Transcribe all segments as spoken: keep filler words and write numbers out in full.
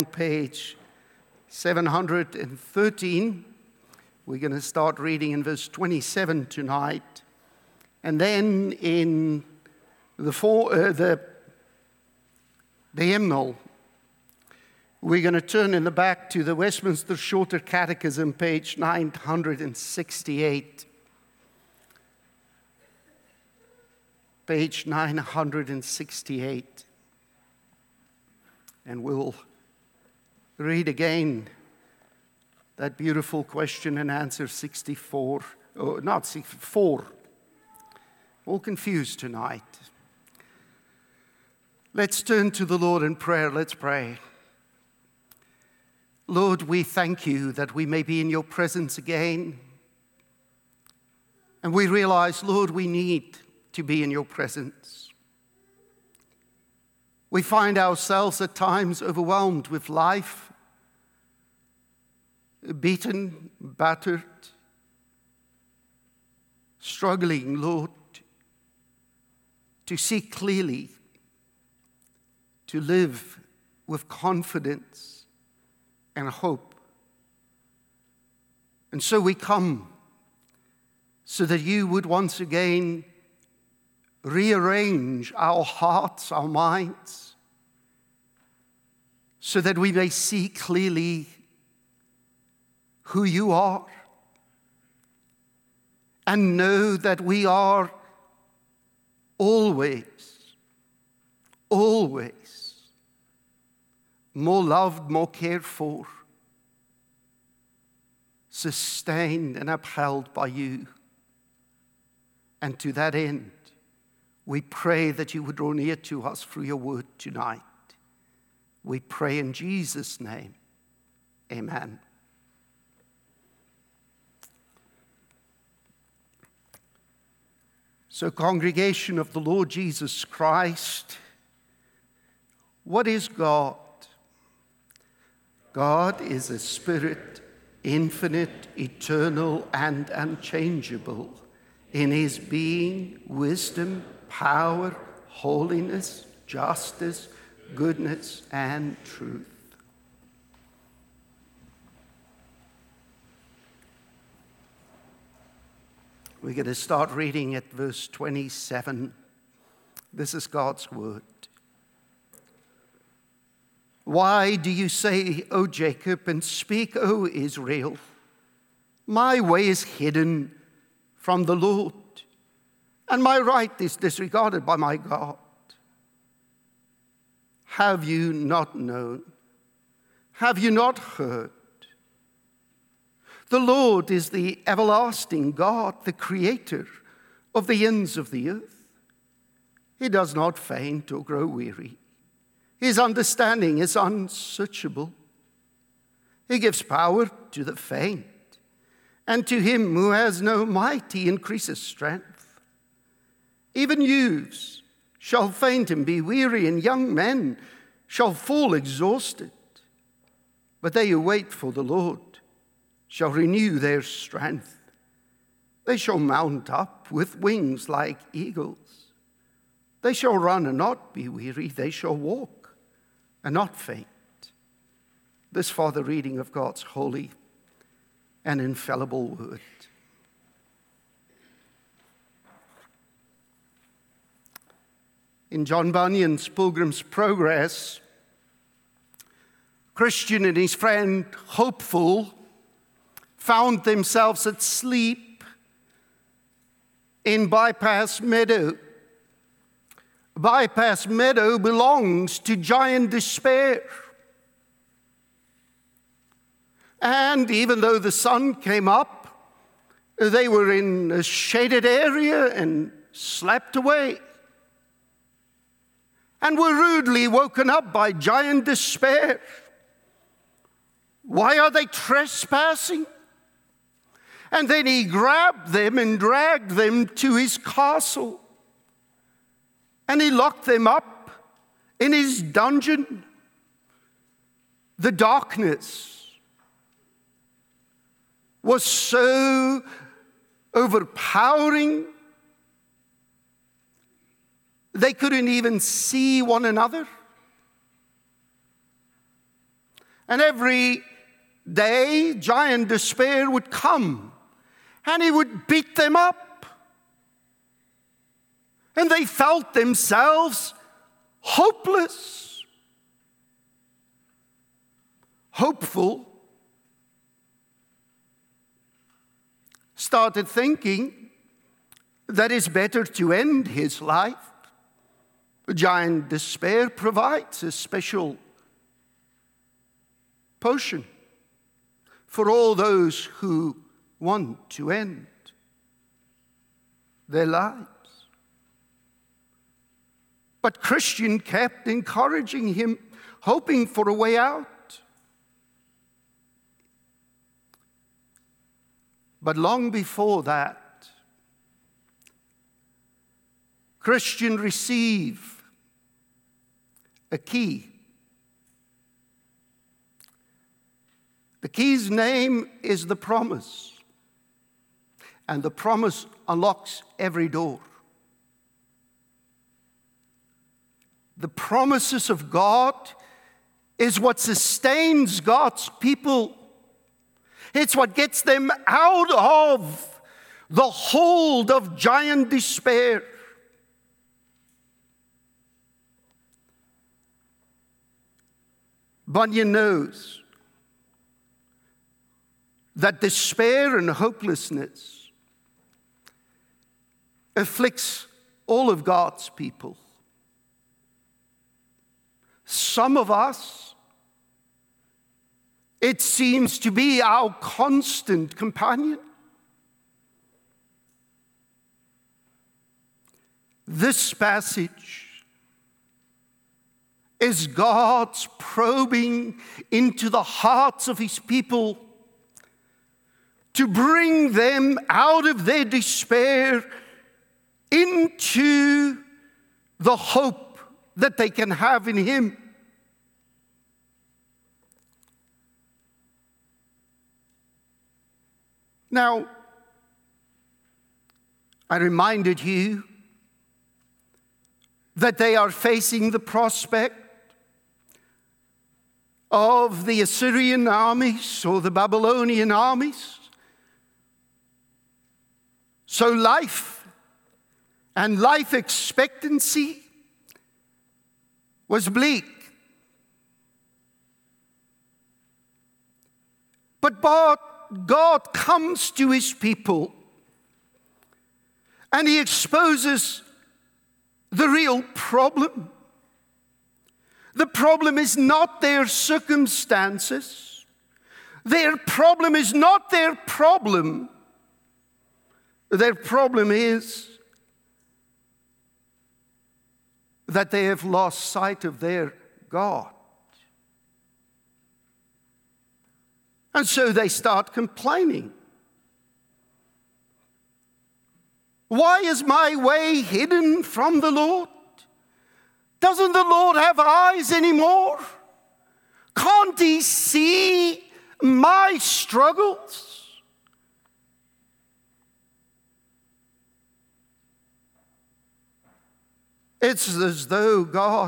page seven hundred thirteen. We're going to start reading in verse twenty-seven tonight. And then in the, four, uh, the, the hymnal, we're going to turn in the back to the Westminster Shorter Catechism, page nine hundred sixty-eight. Page nine hundred sixty-eight. And we'll read again that beautiful question and answer sixty-four. Oh, not sixty-four. All confused tonight. Let's turn to the Lord in prayer. Let's pray. Lord, we thank you that we may be in your presence again. And we realize, Lord, we need to be in your presence. We find ourselves at times overwhelmed with life, beaten, battered, struggling, Lord, to see clearly, to live with confidence and hope. And so we come so that you would once again rearrange our hearts, our minds, so that we may see clearly who you are and know that we are always, always more loved, more cared for, sustained and upheld by you. And to that end, we pray that you would draw near to us through your word tonight. We pray in Jesus' name. Amen. So, congregation of the Lord Jesus Christ, what is God? God is a spirit, infinite, eternal, and unchangeable in his being, wisdom, power, holiness, justice, goodness, and truth. We're going to start reading at verse twenty-seven. This is God's word. Why do you say, O Jacob, and speak, O Israel? My way is hidden from the Lord, and my right is disregarded by my God. Have you not known? Have you not heard? The Lord is the everlasting God, the creator of the ends of the earth. He does not faint or grow weary. His understanding is unsearchable. He gives power to the faint, and to him who has no might, he increases strength. Even youths shall faint and be weary, and young men shall fall exhausted. But they who wait for the Lord shall renew their strength. They shall mount up with wings like eagles. They shall run and not be weary. They shall walk and not faint. This for the reading of God's holy and infallible word. In John Bunyan's Pilgrim's Progress, Christian and his friend Hopeful found themselves asleep in Bypass Meadow. Bypass Meadow belongs to Giant Despair. And even though the sun came up, they were in a shaded area and slept away, and were rudely woken up by Giant Despair. Why are they trespassing? And then he grabbed them and dragged them to his castle. And he locked them up in his dungeon. The darkness was so overpowering They couldn't even see one another. And every day, giant despair would come, and he would beat them up. And they felt themselves hopeless. Hopeful started thinking that it's better to end his life. Giant despair provides a special potion for all those who want to end their lives. But Christian kept encouraging him, hoping for a way out. But long before that, Christian received a key. The key's name is the promise, and the promise unlocks every door. The promises of God is what sustains God's people. It's what gets them out of the hold of giant despair. Bunyan knows that despair and hopelessness afflicts all of God's people. Some of us, it seems to be our constant companion. This passage is God's probing into the hearts of his people to bring them out of their despair into the hope that they can have in him. Now, I reminded you that they are facing the prospect of the Assyrian armies or the Babylonian armies. So life and life expectancy was bleak. But God comes to his people and he exposes the real problem. The problem is not their circumstances. Their problem is not their problem. Their problem is that they have lost sight of their God. And so they start complaining. Why is my way hidden from the Lord? Doesn't the Lord have eyes anymore? Can't he see my struggles? It's as though God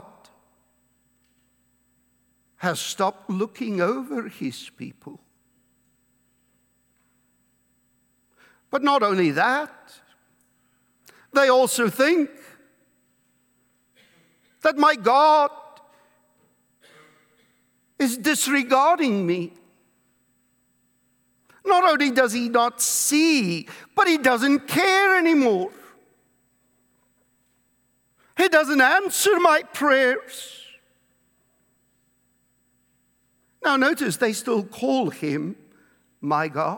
has stopped looking over his people. But not only that, they also think that my God is disregarding me. Not only does he not see, but he doesn't care anymore. He doesn't answer my prayers. Now notice they still call him my God.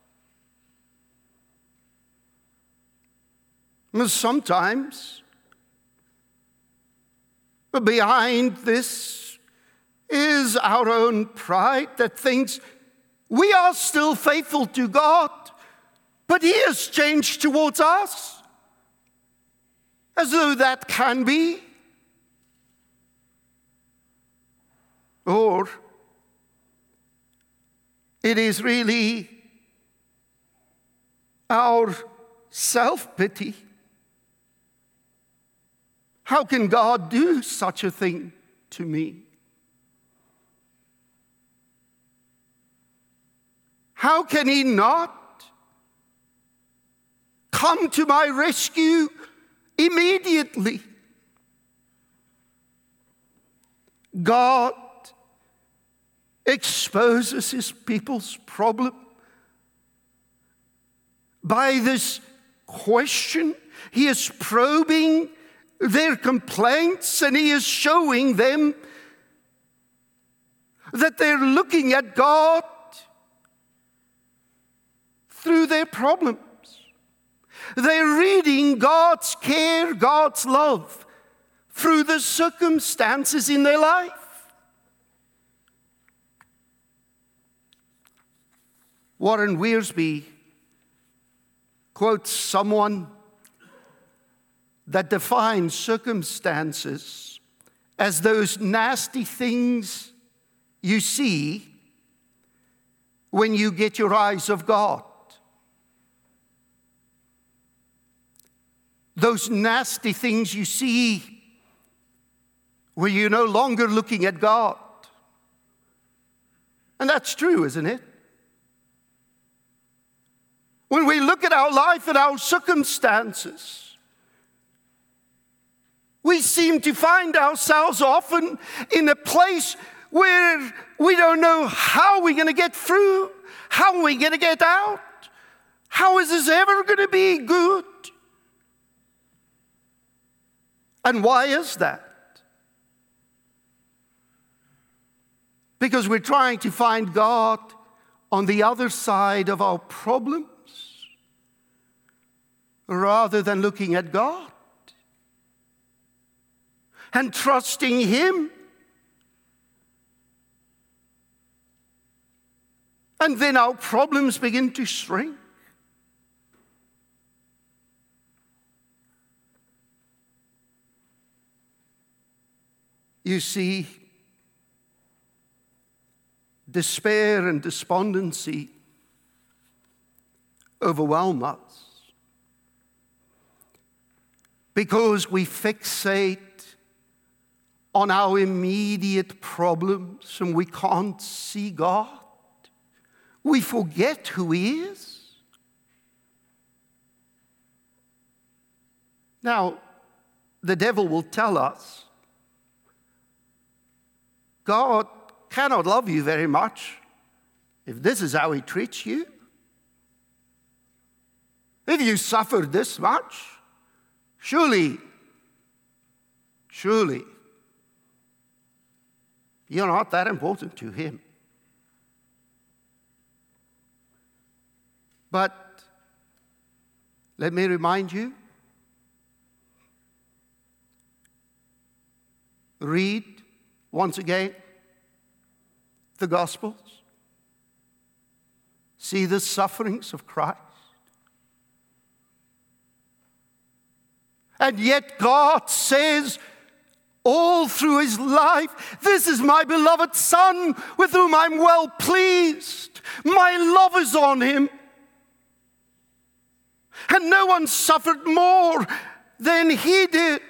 Sometimes behind this is our own pride that thinks we are still faithful to God, but he has changed towards us. As though that can be. Or it is really our self-pity. How can God do such a thing to me? How can he not come to my rescue immediately? God exposes his people's problem by this question. He is probing their complaints, and he is showing them that they're looking at God through their problems. They're reading God's care, God's love through the circumstances in their life. Warren Wiersbe quotes someone that defines circumstances as those nasty things you see when you get your eyes of God. Those nasty things you see where you're no longer looking at God. And that's true, isn't it? When we look at our life and our circumstances, we seem to find ourselves often in a place where we don't know how we're going to get through, how we're going to get out, how is this ever going to be good? And why is that? Because we're trying to find God on the other side of our problems rather than looking at God and trusting him. And then our problems begin to shrink. You see, despair and despondency overwhelm us because we fixate on our immediate problems and we can't see God. We forget who he is. Now, the devil will tell us, God cannot love you very much if this is how he treats you. If you suffered this much, surely, surely, you're not that important to him. But let me remind you, read once again the Gospels. See the sufferings of Christ. And yet God says all through his life, this is my beloved Son with whom I'm well pleased. My love is on him. And no one suffered more than he did.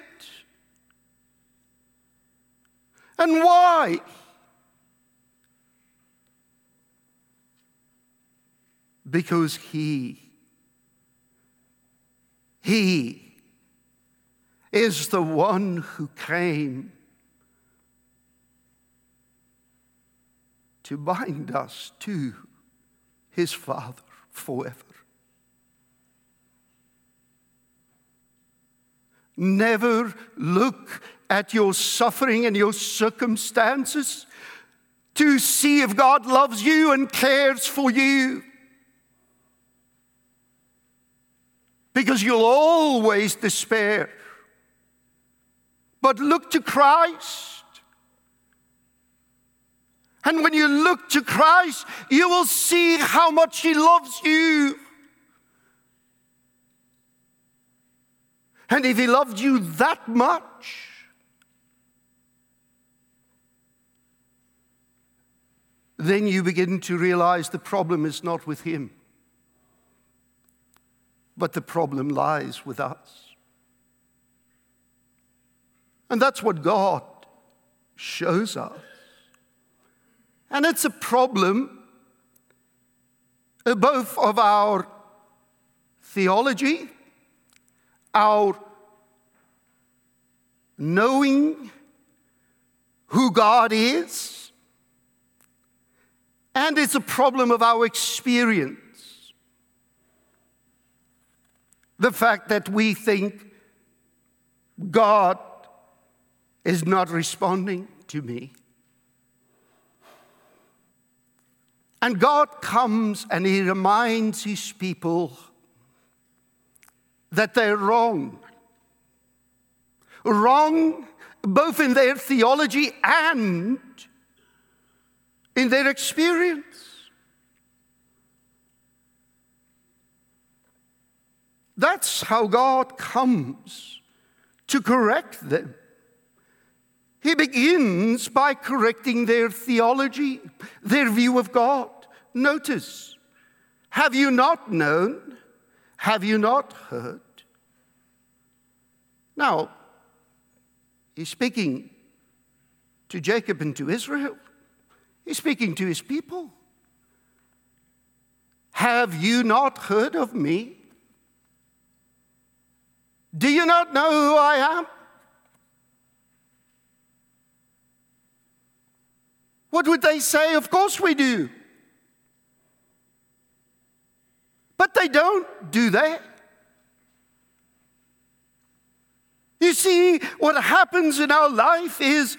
And why? Because he, he is the one who came to bind us to his Father forever. Never look at your suffering and your circumstances to see if God loves you and cares for you. Because you'll always despair. But look to Christ. And when you look to Christ, you will see how much he loves you. And if he loved you that much, then you begin to realize the problem is not with him, but the problem lies with us. And that's what God shows us. And it's a problem uh, both of our theology, our knowing who God is, and it's a problem of our experience. The fact that we think God is not responding to me. And God comes and He reminds His people that they're wrong. Wrong both in their theology and in their experience. That's how God comes to correct them. He begins by correcting their theology, their view of God. Notice, have you not known? Have you not heard? Now, He's speaking to Jacob and to Israel. He's speaking to His people. Have you not heard of me? Do you not know who I am? What would they say? Of course we do. But they don't, do they? You see, what happens in our life is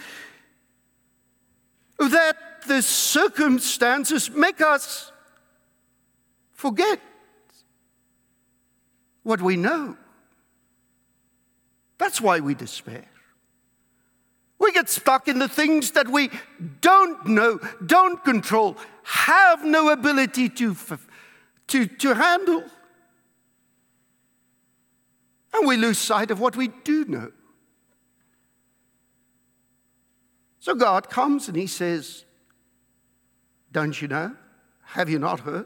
that the circumstances make us forget what we know. That's why we despair. We get stuck in the things that we don't know, don't control, have no ability to, to, to handle. And we lose sight of what we do know. So God comes and He says, don't you know? Have you not heard?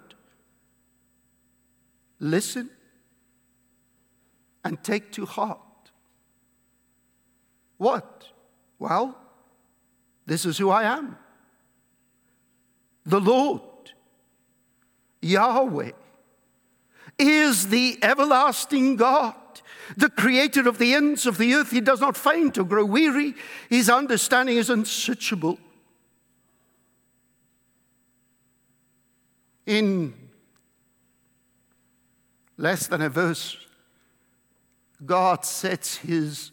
Listen and take to heart. What? Well, this is who I am. The Lord, Yahweh, is the everlasting God, the creator of the ends of the earth. He does not faint or grow weary. His understanding is unsearchable. In less than a verse, God sets His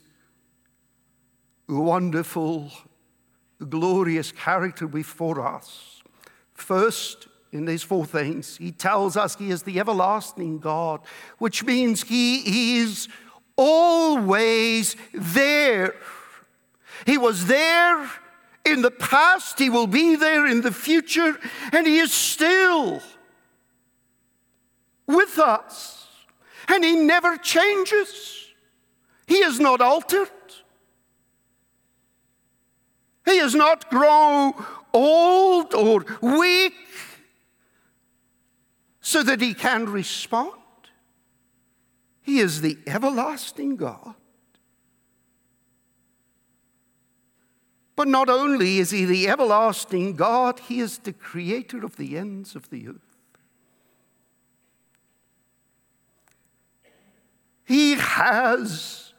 wonderful, glorious character before us. First, in these four things, He tells us He is the everlasting God, which means He is always there. He was there in the past, He will be there in the future, and He is still with us. And He never changes. He is not altered. He has not grown old or weak so that He can respond. He is the everlasting God. But not only is He the everlasting God, He is the creator of the ends of the earth. He has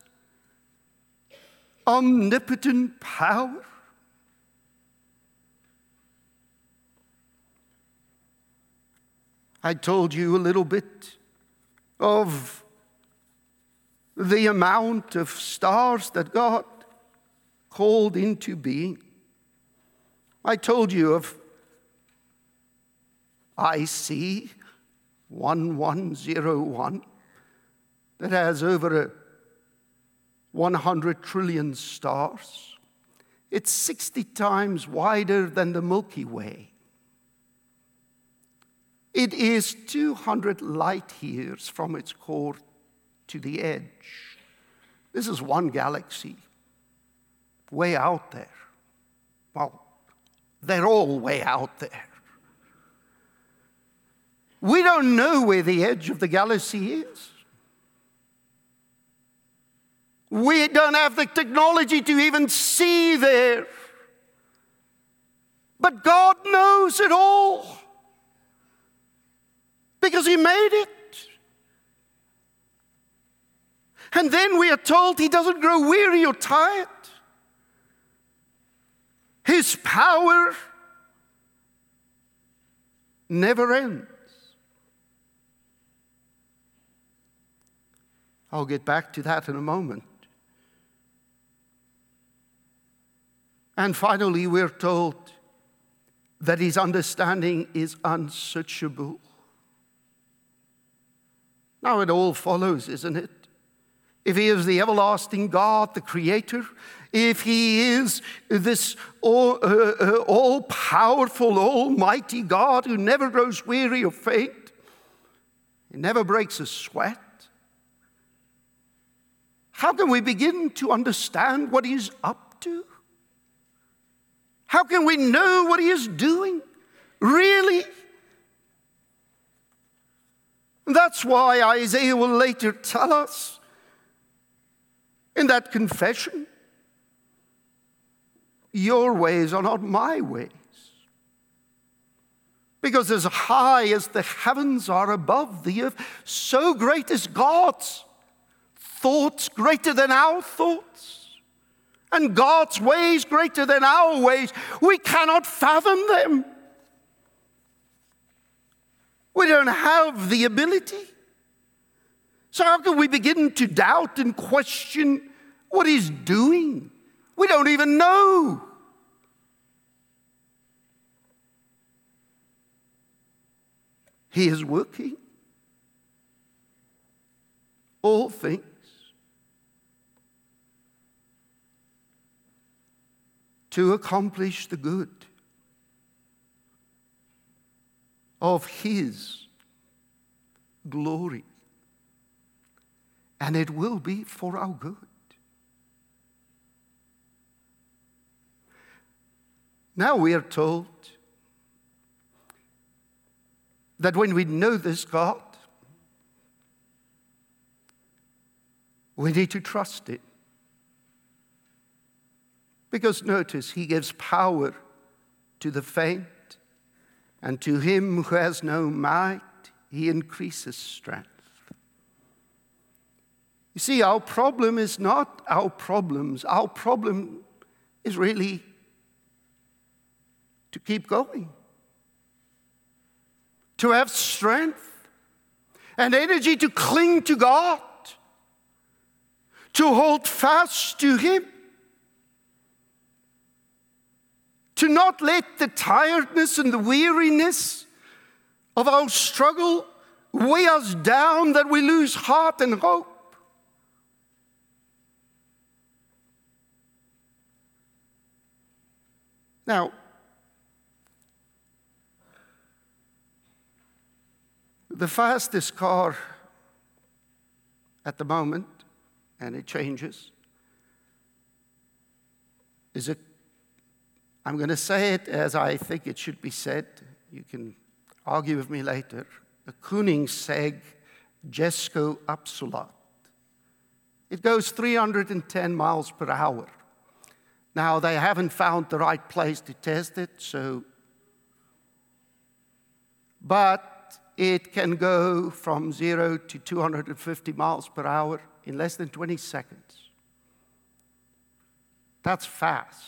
omnipotent power. I told you a little bit of the amount of stars that God called into being. I told you of I C one one zero one that has over a one hundred trillion stars. It's sixty times wider than the Milky Way. It is two hundred light years from its core to the edge. This is one galaxy, way out there. Well, they're all way out there. We don't know where the edge of the galaxy is. We don't have the technology to even see there. But God knows it all. because he made it. And then we are told he doesn't grow weary or tired. His power never ends. I'll get back to that in a moment. And finally, we're told that his understanding is unsearchable. Now it all follows, isn't it? If he is the everlasting God, the Creator, if he is this all, uh, uh, all-powerful, almighty God who never grows weary or faint, he never breaks a sweat, how can we begin to understand what he's up to? How can we know what he is doing? Really? That's why Isaiah will later tell us in that confession, your ways are not my ways. Because as high as the heavens are above the earth, so great is God's thoughts, greater than our thoughts, and God's ways greater than our ways. We cannot fathom them. We don't have the ability. So how can we begin to doubt and question what he's doing? We don't even know. He is working all things to accomplish the good of his glory. And it will be for our good. Now we are told that when we know this God, we need to trust it. Because notice, he gives power to the faint, and to him who has no might, he increases strength. You see, our problem is not our problems. Our problem is really to keep going, to have strength and energy to cling to God, to hold fast to him, to not let the tiredness and the weariness of our struggle weigh us down, that we lose heart and hope. Now, the fastest car at the moment, and it changes, is a, I'm going to say it as I think it should be said. You can argue with me later. A Koenigsegg Jesko Absolut. It goes three hundred ten miles per hour. Now, they haven't found the right place to test it, so, but it can go from zero to two hundred fifty miles per hour in less than twenty seconds. That's fast.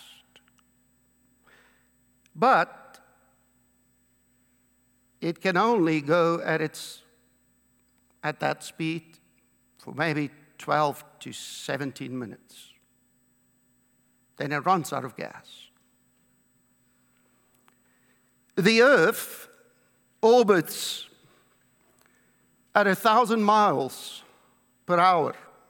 But it can only go at its at that speed for maybe twelve to seventeen minutes. Then it runs out of gas. The Earth orbits at a thousand miles per hour.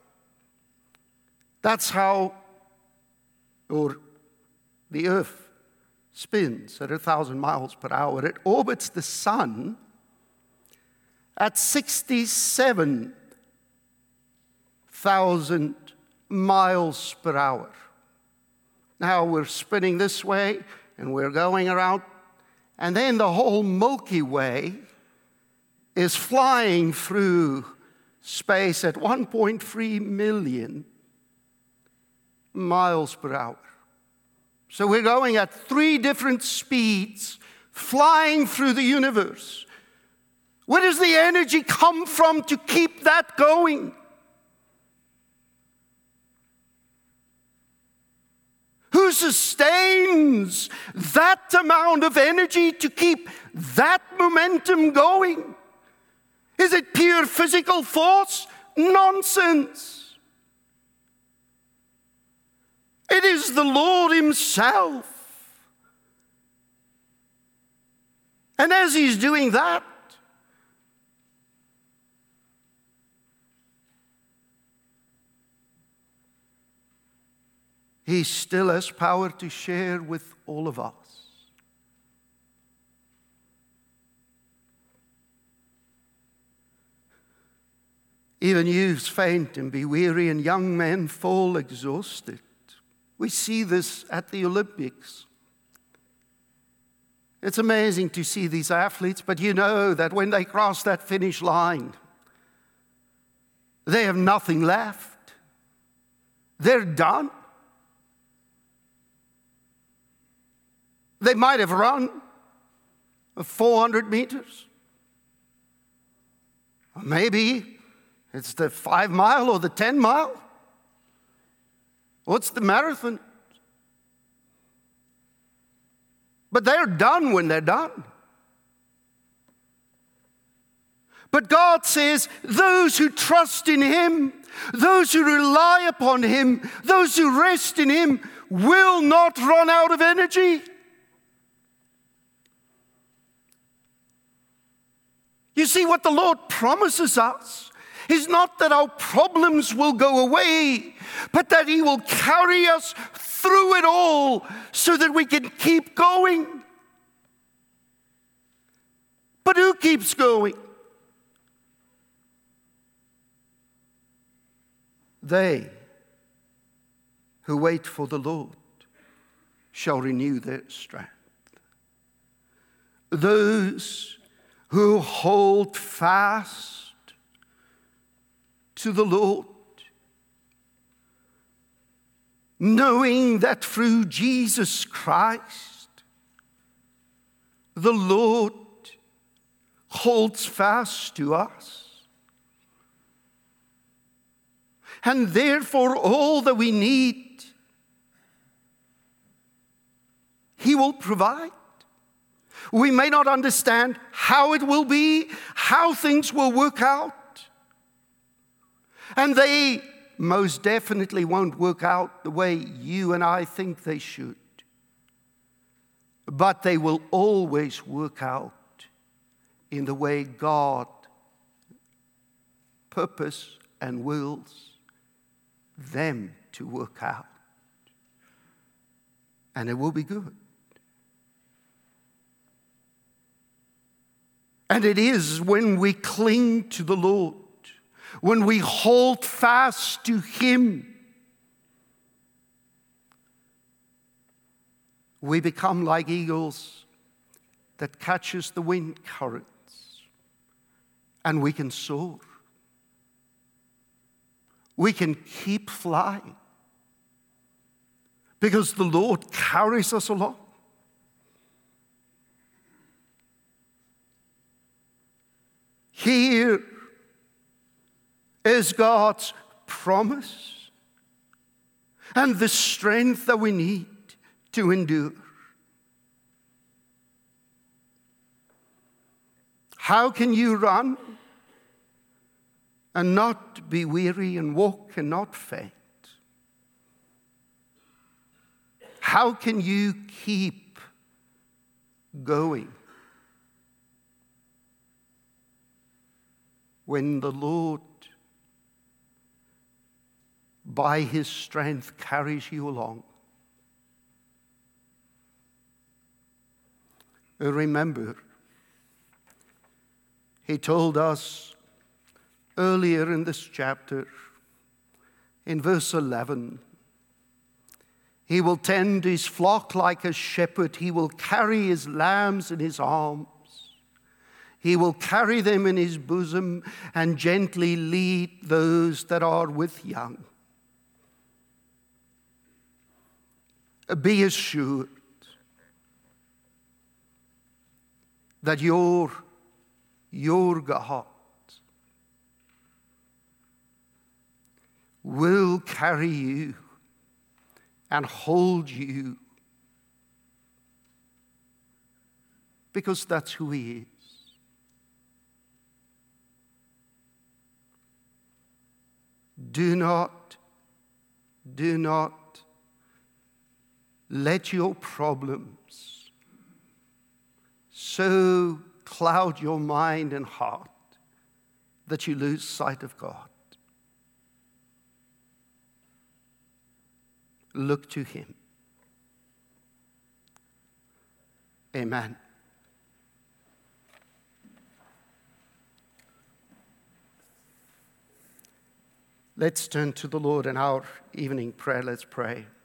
That's how, or the Earth spins at a thousand miles per hour. It orbits the sun at sixty-seven thousand miles per hour. Now we're spinning this way, and we're going around, and then the whole Milky Way is flying through space at one point three million miles per hour. So we're going at three different speeds, flying through the universe, Where does the energy come from to keep that going? Who sustains that amount of energy to keep that momentum going? Is it pure physical force? Nonsense. It is the Lord himself. And as he's doing that, he still has power to share with all of us. Even youths faint and be weary, and young men fall exhausted. We see this at the Olympics. It's amazing to see these athletes, but you know that when they cross that finish line, they have nothing left. They're done. They might have run four hundred meters. Or maybe it's the five mile or the ten mile. What's the marathon? But they're done when they're done. But God says, those who trust in him, those who rely upon him, those who rest in him, will not run out of energy. You see, what the Lord promises us is not that our problems will go away, but that he will carry us through it all so that we can keep going. But who keeps going? They who wait for the Lord shall renew their strength. Those who hold fast to the Lord, knowing that through Jesus Christ, the Lord holds fast to us. And therefore, all that we need, he will provide. We may not understand how it will be, how things will work out. And they most definitely won't work out the way you and I think they should. But they will always work out in the way God purposes and wills them to work out. And it will be good. And it is when we cling to the Lord, when we hold fast to him, we become like eagles that catches the wind currents, and we can soar. We can keep flying because the Lord carries us along. Here is God's promise and the strength that we need to endure. How can you run and not be weary, and walk and not faint? How can you keep going when the Lord, by his strength, carries you along? Remember, he told us earlier in this chapter, in verse eleven, he will tend his flock like a shepherd. He will carry his lambs in his arms. He will carry them in his bosom and gently lead those that are with young. Be assured that your your God, will carry you and hold you, because that's who he is. Do not, do not let your problems so cloud your mind and heart that you lose sight of God. Look to him. Amen. Let's turn to the Lord in our evening prayer. Let's pray.